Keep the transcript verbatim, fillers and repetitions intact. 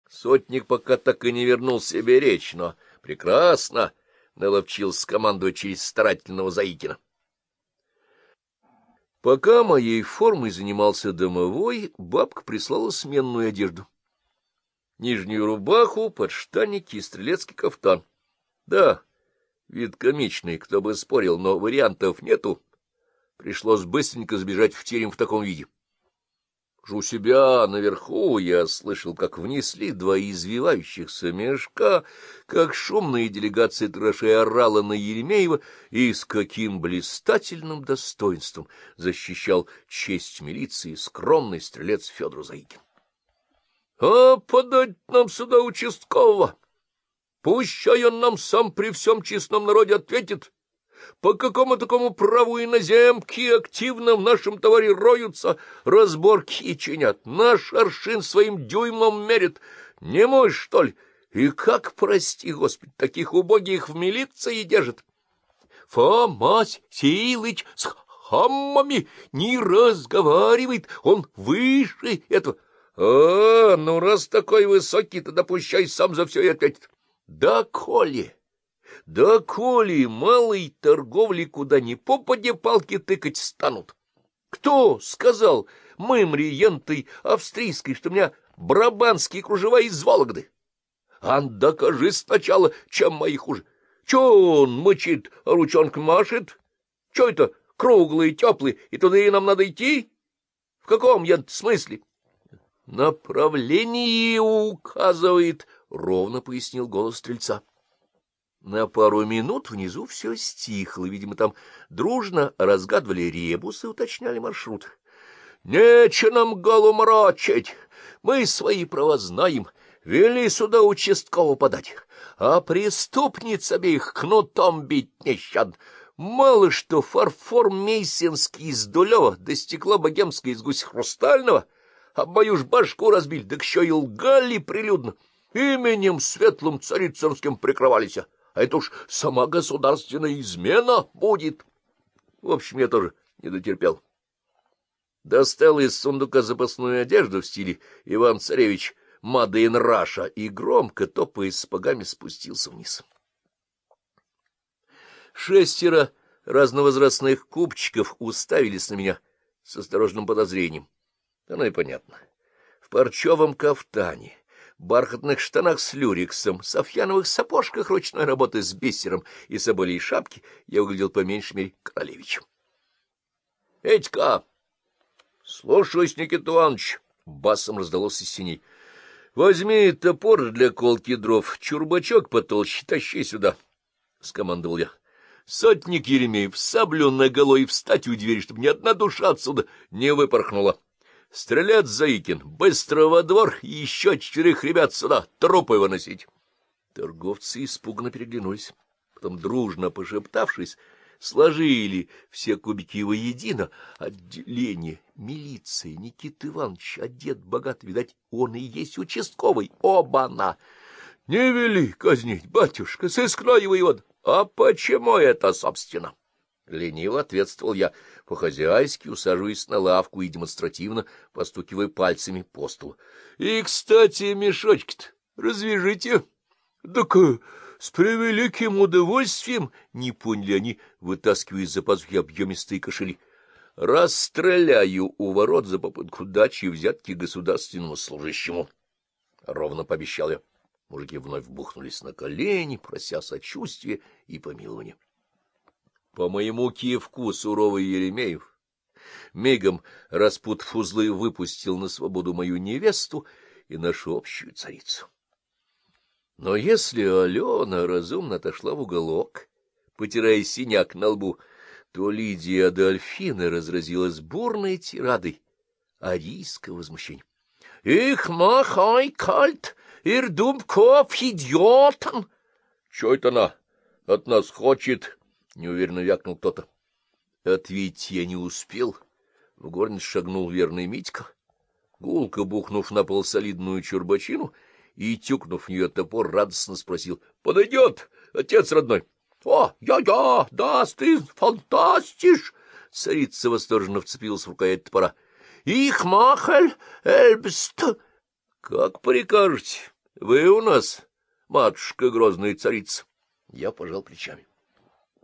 Сотник пока так и не вернул себе речь, но прекрасно наловчился командовать через старательного Заикина. Пока моей формой занимался домовой, бабка прислала сменную одежду. Нижнюю рубаху, подштанники и стрелецкий кафтан. Да, вид комичный, кто бы спорил, но вариантов нету. Пришлось быстренько сбежать в терем в таком виде. У себя наверху я слышал, как внесли два извивающихся мешка, как шумная делегация трошей орала на Еремеева и с каким блистательным достоинством защищал честь милиции скромный стрелец Федор Заикин. — А подать нам сюда участкового! Пущай он нам сам при всем честном народе ответит! По какому такому праву иноземки активно в нашем товаре роются, разборки и чинят, наш аршин своим дюймом мерит? Не мой, что ли? И как, прости господи, таких убогих в милиции держит? Фома Силыч с хаммами не разговаривает, он выше этого. А, ну раз такой высокий, тогда пущай сам за все и ответит. Да, коли... Да коли малой торговли куда ни попадя палки тыкать станут. Кто сказал мымриентой австрийской, что у меня брабанские кружева из Вологды? Ан, докажи сначала, чем мои хуже. Чё он мычит, а ручонкой машет? Чё это круглый, теплый, и туда и нам надо идти? В каком я смысле? Направление указывает, — ровно пояснил голос стрельца. На пару минут внизу все стихло, видимо, там дружно разгадывали ребусы и уточняли маршрут. — Нече нам голову морочить, мы свои права знаем, вели сюда участкового подать, а преступниц обеих кнутом бить нещадно. Мало что фарфор мейсенский из Дулева до стекла богемское из гусь хрустального, а мою ж башку разбили, так еще и лгали прилюдно, именем светлым царицынским прикрывались. А это уж сама государственная измена будет. В общем, я тоже не дотерпел. Достал из сундука запасную одежду в стиле Иван-Царевич Made in Russia и громко, топая сапогами, спустился вниз. Шестеро разновозрастных купчиков уставились на меня с осторожным подозрением. Оно и понятно. В парчевом кафтане, бархатных штанах с люрексом, софьяновых сапожках ручной работы с бисером и соболей шапки я углядел по меньшей мере Королевича. — Этька! — Слушаюсь, Никита Иванович! — басом раздалось из синей. — Возьми топор для колки дров, чурбачок потолще, тащи сюда! — скомандовал я. — Сотник Еремеев, саблю наголо и встать у двери, чтобы ни одна душа отсюда не выпорхнула. Стрелец Заикин, быстро во двор и еще четверых ребят сюда, трупы выносить. Торговцы испуганно переглянулись, потом, дружно пошептавшись, сложили все кубики воедино. Отделение милиции Никита Иванович, одет богат, видать, он и есть участковый. Оба-на! Не вели казнить, батюшка, сыскной воевод. А почему это, собственно? Лениво ответствовал я, по-хозяйски усаживаясь на лавку и демонстративно постукивая пальцами по столу. — И, кстати, мешочки-то развяжите. — Так с превеликим удовольствием, — не поняли они, вытаскивая из-за пазухи объемистые кошели. — Расстреляю у ворот за попытку дачи взятки государственному служащему, — ровно пообещал я. Мужики вновь бухнулись на колени, прося сочувствия и помилования. По моему кивку суровый Еремеев мигом, распутав узлы, выпустил на свободу мою невесту и нашу общую царицу. Но если Алена разумно отошла в уголок, потирая синяк на лбу, то Лидия Адольфина разразилась бурной тирадой арийского возмущения. — Их махай кальт, ир дубков идиотан! — Чё это она от нас хочет? — неуверенно вякнул кто-то. Ответить я не успел. В горнице шагнул верный Митька, гулко бухнув на пол солидную чурбачину и, тюкнув в нее топор, радостно спросил: — Подойдет, отец родной? — О, я-я, да, ты фантастиш! — царица восторженно вцепилась в рукоять топора. — Их махаль эльбст! — Как прикажете? Вы у нас, матушка грозная царица. Я пожал плечами.